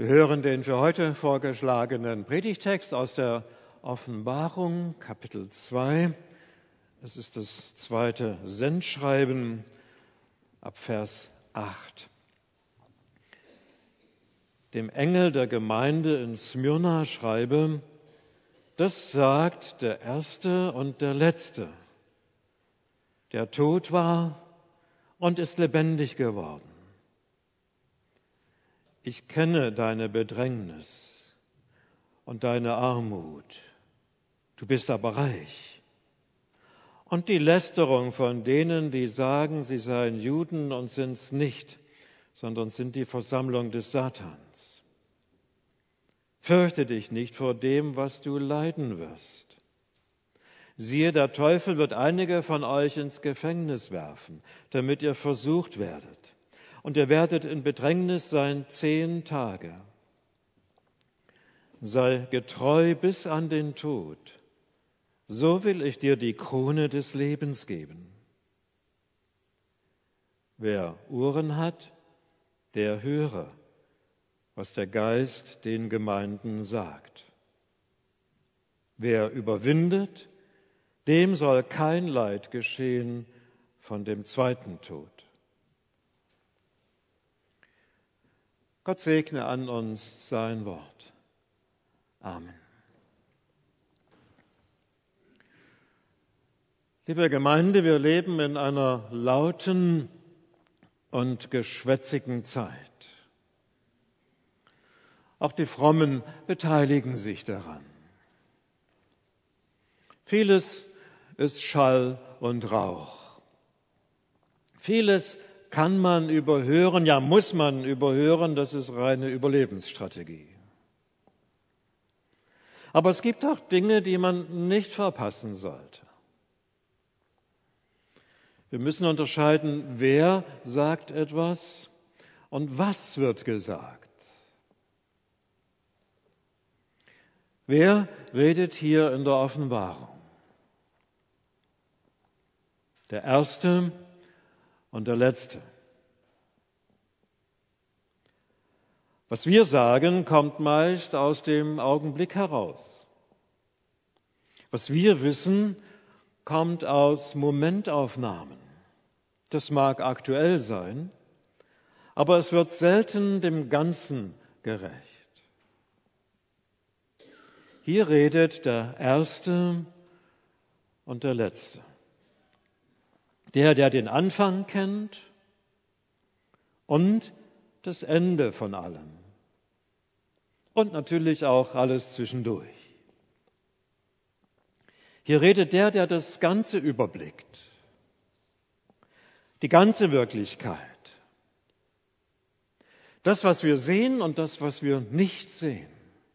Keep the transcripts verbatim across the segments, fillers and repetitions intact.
Wir hören den für heute vorgeschlagenen Predigtext aus der Offenbarung, Kapitel zwei. Es ist das zweite Sendschreiben ab Vers acht. Dem Engel der Gemeinde in Smyrna schreibe: Das sagt der Erste und der Letzte, der tot war und ist lebendig geworden. Ich kenne deine Bedrängnis und deine Armut. Du bist aber reich. Und die Lästerung von denen, die sagen, sie seien Juden und sind's nicht, sondern sind die Versammlung des Satans. Fürchte dich nicht vor dem, was du leiden wirst. Siehe, der Teufel wird einige von euch ins Gefängnis werfen, damit ihr versucht werdet. Und ihr werdet in Bedrängnis sein zehn Tage. Sei getreu bis an den Tod, so will ich dir die Krone des Lebens geben. Wer Ohren hat, der höre, was der Geist den Gemeinden sagt. Wer überwindet, dem soll kein Leid geschehen von dem zweiten Tod. Gott segne an uns sein Wort. Amen. Liebe Gemeinde, wir leben in einer lauten und geschwätzigen Zeit. Auch die Frommen beteiligen sich daran. Vieles ist Schall und Rauch. Vieles kann man überhören, ja muss man überhören, das ist reine Überlebensstrategie. Aber es gibt auch Dinge, die man nicht verpassen sollte. Wir müssen unterscheiden, wer sagt etwas und was wird gesagt. Wer redet hier in der Offenbarung? Der Erste und der Letzte. Was wir sagen, kommt meist aus dem Augenblick heraus. Was wir wissen, kommt aus Momentaufnahmen. Das mag aktuell sein, aber es wird selten dem Ganzen gerecht. Hier redet der Erste und der Letzte. Der, der den Anfang kennt und das Ende von allem. Und natürlich auch alles zwischendurch. Hier redet der, der das Ganze überblickt. Die ganze Wirklichkeit. Das, was wir sehen und das, was wir nicht sehen.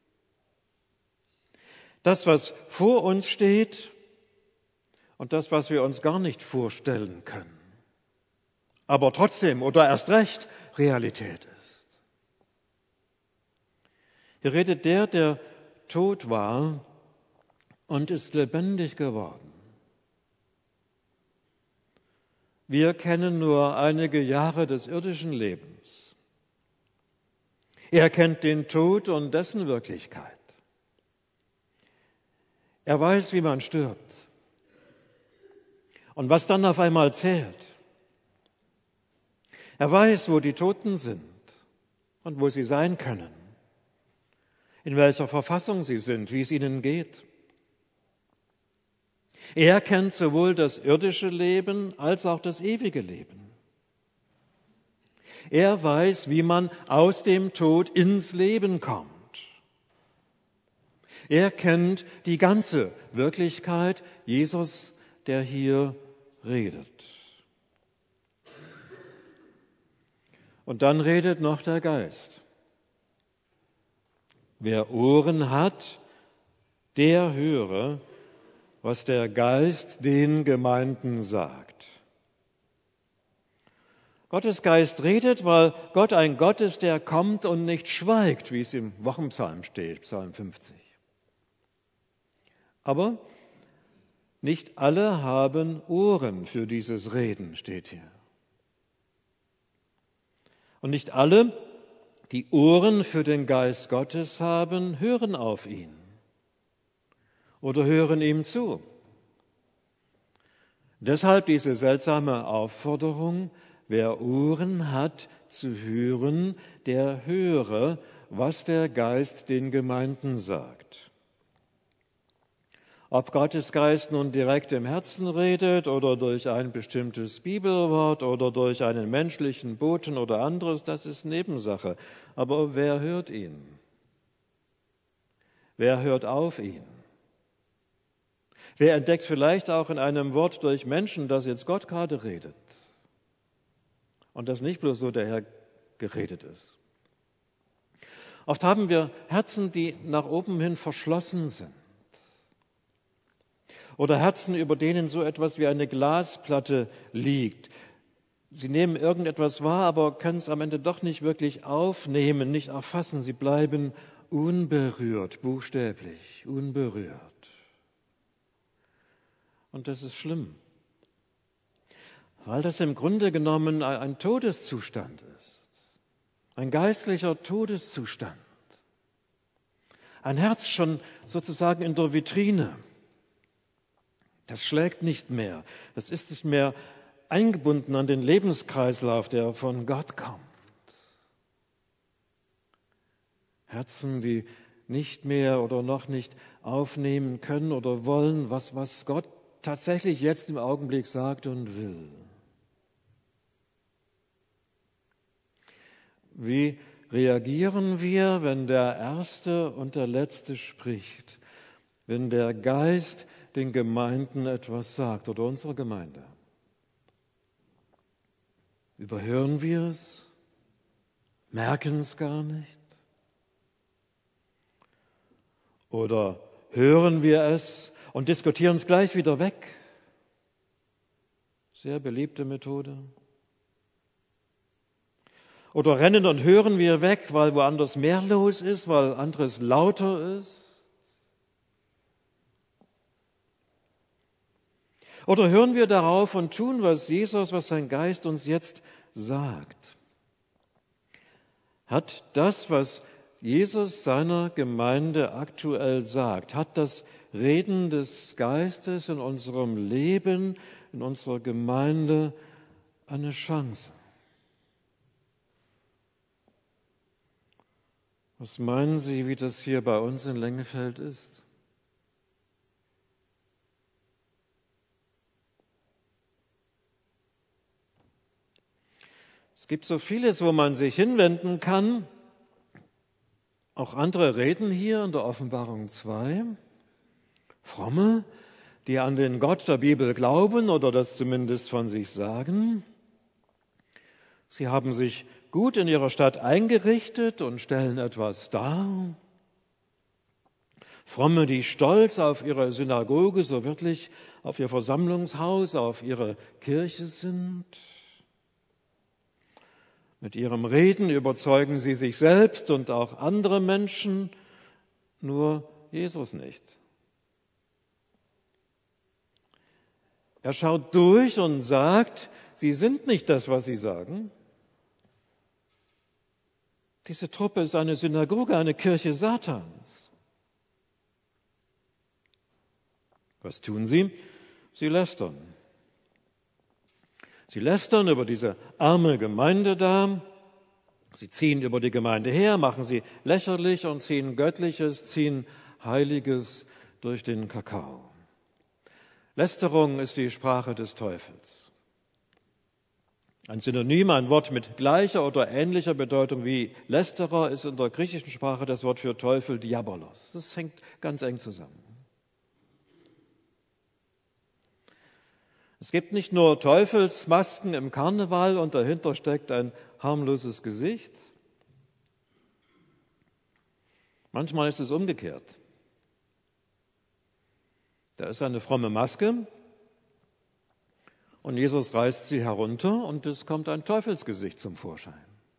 Das, was vor uns steht und das, was wir uns gar nicht vorstellen können, aber trotzdem oder erst recht Realität ist. Hier redet der, der tot war und ist lebendig geworden. Wir kennen nur einige Jahre des irdischen Lebens. Er kennt den Tod und dessen Wirklichkeit. Er weiß, wie man stirbt. Und was dann auf einmal zählt. Er weiß, wo die Toten sind und wo sie sein können, in welcher Verfassung sie sind, wie es ihnen geht. Er kennt sowohl das irdische Leben als auch das ewige Leben. Er weiß, wie man aus dem Tod ins Leben kommt. Er kennt die ganze Wirklichkeit, Jesus, der hier redet. Und dann redet noch der Geist. Wer Ohren hat, der höre, was der Geist den Gemeinden sagt. Gottes Geist redet, weil Gott ein Gott ist, der kommt und nicht schweigt, wie es im Wochenpsalm steht, Psalm fünfzig. Aber nicht alle haben Ohren für dieses Reden, steht hier. Und nicht alle die Ohren für den Geist Gottes haben, hören auf ihn oder hören ihm zu. Deshalb diese seltsame Aufforderung, wer Ohren hat zu hören, der höre, was der Geist den Gemeinden sagt. Ob Gottes Geist nun direkt im Herzen redet oder durch ein bestimmtes Bibelwort oder durch einen menschlichen Boten oder anderes, das ist Nebensache. Aber wer hört ihn? Wer hört auf ihn? Wer entdeckt vielleicht auch in einem Wort durch Menschen, dass jetzt Gott gerade redet und das nicht bloß so daher geredet ist? Oft haben wir Herzen, die nach oben hin verschlossen sind. Oder Herzen, über denen so etwas wie eine Glasplatte liegt. Sie nehmen irgendetwas wahr, aber können es am Ende doch nicht wirklich aufnehmen, nicht erfassen. Sie bleiben unberührt, buchstäblich, unberührt. Und das ist schlimm, weil das im Grunde genommen ein Todeszustand ist, ein geistlicher Todeszustand. Ein Herz schon sozusagen in der Vitrine. Das schlägt nicht mehr, das ist nicht mehr eingebunden an den Lebenskreislauf, der von Gott kommt. Herzen, die nicht mehr oder noch nicht aufnehmen können oder wollen, was, was Gott tatsächlich jetzt im Augenblick sagt und will. Wie reagieren wir, wenn der Erste und der Letzte spricht, wenn der Geist den Gemeinden etwas sagt oder unserer Gemeinde? Überhören wir es? Merken es gar nicht? Oder hören wir es und diskutieren es gleich wieder weg? Sehr beliebte Methode. Oder rennen und hören wir weg, weil woanders mehr los ist, weil anderes lauter ist? Oder hören wir darauf und tun, was Jesus, was sein Geist uns jetzt sagt? Hat das, was Jesus seiner Gemeinde aktuell sagt, hat das Reden des Geistes in unserem Leben, in unserer Gemeinde eine Chance? Was meinen Sie, wie das hier bei uns in Lengefeld ist? Es gibt so vieles, wo man sich hinwenden kann. Auch andere reden hier in der Offenbarung zwei. Fromme, die an den Gott der Bibel glauben oder das zumindest von sich sagen. Sie haben sich gut in ihrer Stadt eingerichtet und stellen etwas dar. Fromme, die stolz auf ihre Synagoge, so wirklich auf ihr Versammlungshaus, auf ihre Kirche sind. Mit ihrem Reden überzeugen sie sich selbst und auch andere Menschen, nur Jesus nicht. Er schaut durch und sagt, sie sind nicht das, was sie sagen. Diese Truppe ist eine Synagoge, eine Kirche Satans. Was tun sie? Sie lästern. Sie lästern über diese arme Gemeinde da. Sie ziehen über die Gemeinde her, machen sie lächerlich und ziehen Göttliches, ziehen Heiliges durch den Kakao. Lästerung ist die Sprache des Teufels. Ein Synonym, ein Wort mit gleicher oder ähnlicher Bedeutung wie Lästerer ist in der griechischen Sprache das Wort für Teufel Diabolos. Das hängt ganz eng zusammen. Es gibt nicht nur Teufelsmasken im Karneval und dahinter steckt ein harmloses Gesicht. Manchmal ist es umgekehrt. Da ist eine fromme Maske und Jesus reißt sie herunter und es kommt ein Teufelsgesicht zum Vorschein.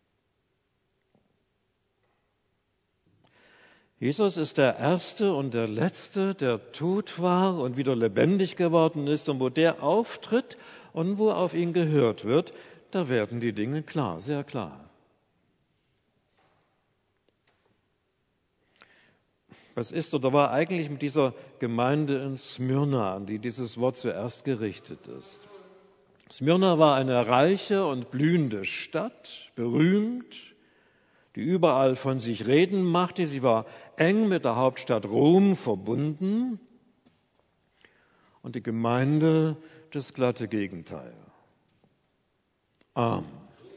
Jesus ist der Erste und der Letzte, der tot war und wieder lebendig geworden ist. Und wo der auftritt und wo auf ihn gehört wird, da werden die Dinge klar, sehr klar. Was ist oder war eigentlich mit dieser Gemeinde in Smyrna, an die dieses Wort zuerst gerichtet ist? Smyrna war eine reiche und blühende Stadt, berühmt, die überall von sich reden machte. Sie war eng mit der Hauptstadt Rom verbunden. Und die Gemeinde das glatte Gegenteil. Arm.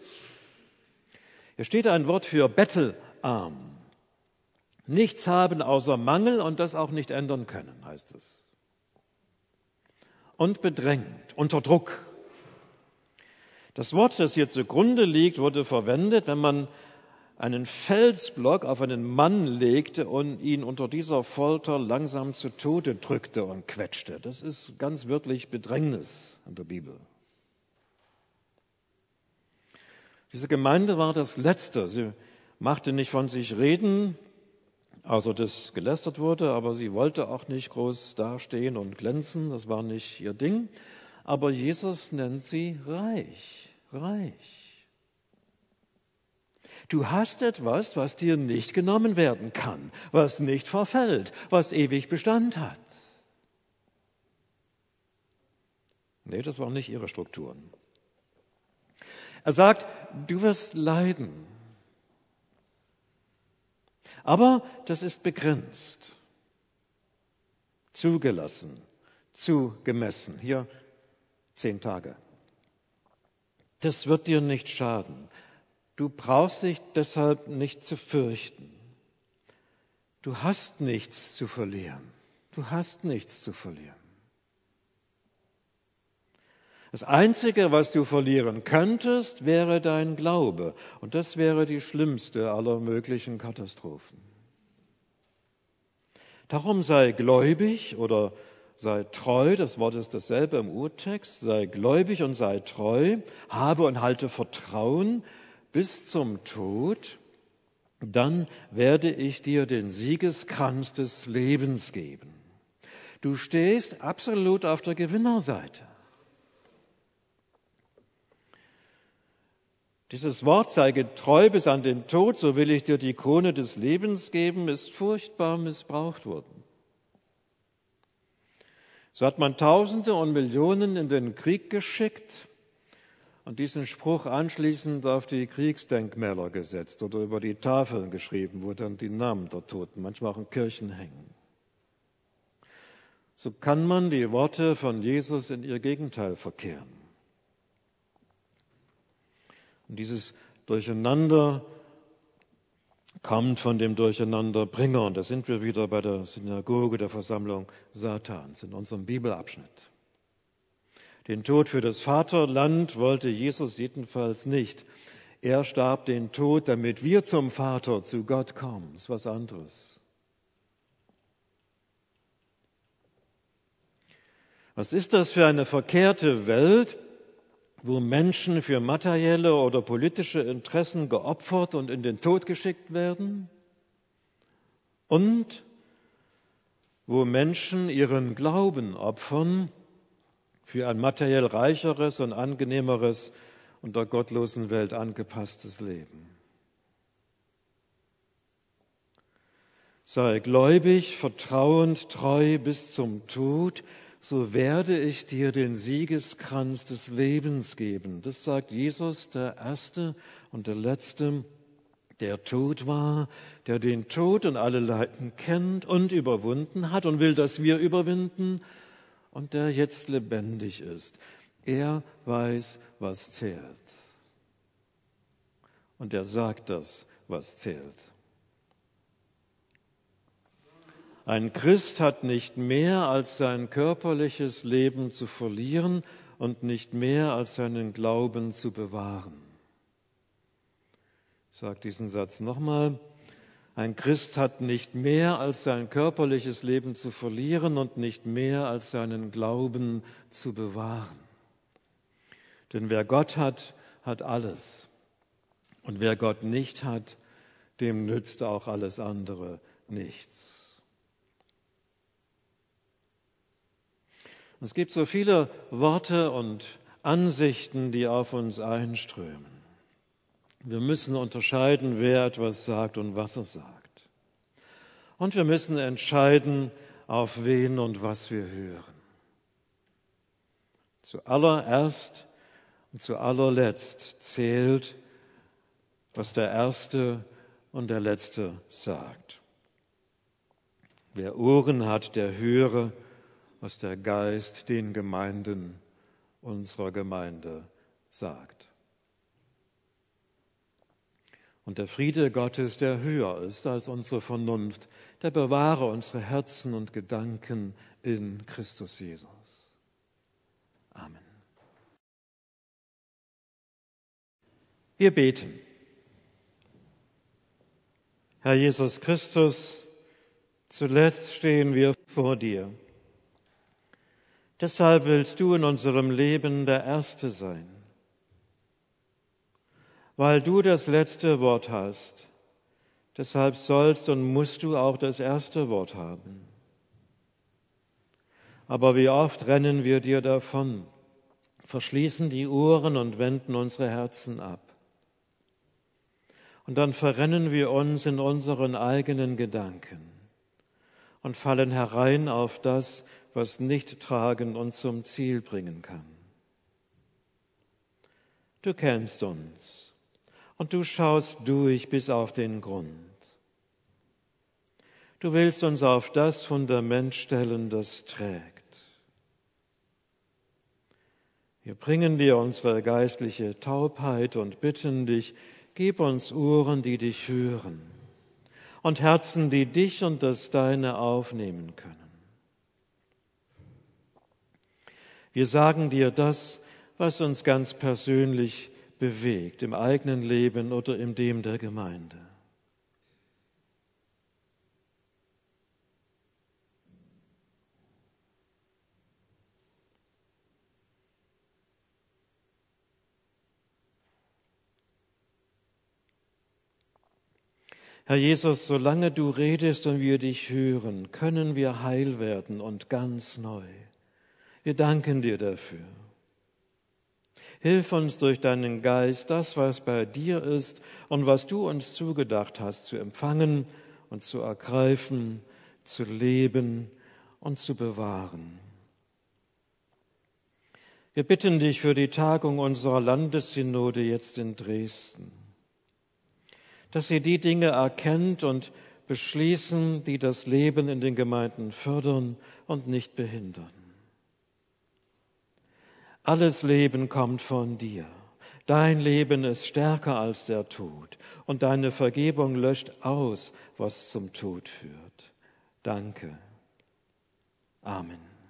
Hier steht ein Wort für bettelarm. Nichts haben außer Mangel und das auch nicht ändern können, heißt es. Und bedrängt, unter Druck. Das Wort, das hier zugrunde liegt, wurde verwendet, wenn man einen Felsblock auf einen Mann legte und ihn unter dieser Folter langsam zu Tode drückte und quetschte. Das ist ganz wörtlich Bedrängnis in der Bibel. Diese Gemeinde war das Letzte. Sie machte nicht von sich reden, also das gelästert wurde, aber sie wollte auch nicht groß dastehen und glänzen. Das war nicht ihr Ding. Aber Jesus nennt sie reich, reich. Du hast etwas, was dir nicht genommen werden kann, was nicht verfällt, was ewig Bestand hat. Nee, das waren nicht ihre Strukturen. Er sagt, du wirst leiden. Aber das ist begrenzt, zugelassen, zugemessen. Hier zehn Tage. Das wird dir nicht schaden. Du brauchst dich deshalb nicht zu fürchten. Du hast nichts zu verlieren. Du hast nichts zu verlieren. Das Einzige, was du verlieren könntest, wäre dein Glaube. Und das wäre die schlimmste aller möglichen Katastrophen. Darum sei gläubig oder sei treu, das Wort ist dasselbe im Urtext, sei gläubig und sei treu, habe und halte Vertrauen bis zum Tod, dann werde ich dir den Siegeskranz des Lebens geben. Du stehst absolut auf der Gewinnerseite. Dieses Wort, sei getreu bis an den Tod, so will ich dir die Krone des Lebens geben, ist furchtbar missbraucht worden. So hat man Tausende und Millionen in den Krieg geschickt und diesen Spruch anschließend auf die Kriegsdenkmäler gesetzt oder über die Tafeln geschrieben, wo dann die Namen der Toten manchmal auch in Kirchen hängen. So kann man die Worte von Jesus in ihr Gegenteil verkehren. Und dieses Durcheinander kommt von dem Durcheinanderbringer. Und da sind wir wieder bei der Synagoge der Versammlung Satans in unserem Bibelabschnitt. Den Tod für das Vaterland wollte Jesus jedenfalls nicht. Er starb den Tod, damit wir zum Vater, zu Gott kommen. Das ist was anderes. Was ist das für eine verkehrte Welt, wo Menschen für materielle oder politische Interessen geopfert und in den Tod geschickt werden? Und wo Menschen ihren Glauben opfern für ein materiell reicheres und angenehmeres und der gottlosen Welt angepasstes Leben. Sei gläubig, vertrauend, treu bis zum Tod, so werde ich dir den Siegeskranz des Lebens geben. Das sagt Jesus, der Erste und der Letzte, der tot war, der den Tod und alle Leiden kennt und überwunden hat und will, dass wir überwinden, und der jetzt lebendig ist. Er weiß, was zählt. Und er sagt das, was zählt. Ein Christ hat nicht mehr als sein körperliches Leben zu verlieren und nicht mehr als seinen Glauben zu bewahren. Ich sage diesen Satz nochmal. Ein Christ hat nicht mehr als sein körperliches Leben zu verlieren und nicht mehr als seinen Glauben zu bewahren. Denn wer Gott hat, hat alles. Und wer Gott nicht hat, dem nützt auch alles andere nichts. Es gibt so viele Worte und Ansichten, die auf uns einströmen. Wir müssen unterscheiden, wer etwas sagt und was er sagt. Und wir müssen entscheiden, auf wen und was wir hören. Zuallererst und zu allerletzt zählt, was der Erste und der Letzte sagt. Wer Ohren hat, der höre, was der Geist den Gemeinden unserer Gemeinde sagt. Und der Friede Gottes, der höher ist als unsere Vernunft, der bewahre unsere Herzen und Gedanken in Christus Jesus. Amen. Wir beten. Herr Jesus Christus, zuletzt stehen wir vor dir. Deshalb willst du in unserem Leben der Erste sein. Weil du das letzte Wort hast, deshalb sollst und musst du auch das erste Wort haben. Aber wie oft rennen wir dir davon, verschließen die Ohren und wenden unsere Herzen ab. Und dann verrennen wir uns in unseren eigenen Gedanken und fallen herein auf das, was nicht tragen und zum Ziel bringen kann. Du kennst uns. Und du schaust durch bis auf den Grund. Du willst uns auf das Fundament stellen, das trägt. Wir bringen dir unsere geistliche Taubheit und bitten dich, gib uns Ohren, die dich hören und Herzen, die dich und das Deine aufnehmen können. Wir sagen dir das, was uns ganz persönlich bewegt, im eigenen Leben oder in dem der Gemeinde. Herr Jesus, solange du redest und wir dich hören, können wir heil werden und ganz neu. Wir danken dir dafür. Hilf uns durch deinen Geist, das, was bei dir ist und was du uns zugedacht hast, zu empfangen und zu ergreifen, zu leben und zu bewahren. Wir bitten dich für die Tagung unserer Landessynode jetzt in Dresden, dass sie die Dinge erkennt und beschließen, die das Leben in den Gemeinden fördern und nicht behindern. Alles Leben kommt von dir. Dein Leben ist stärker als der Tod und deine Vergebung löscht aus, was zum Tod führt. Danke. Amen.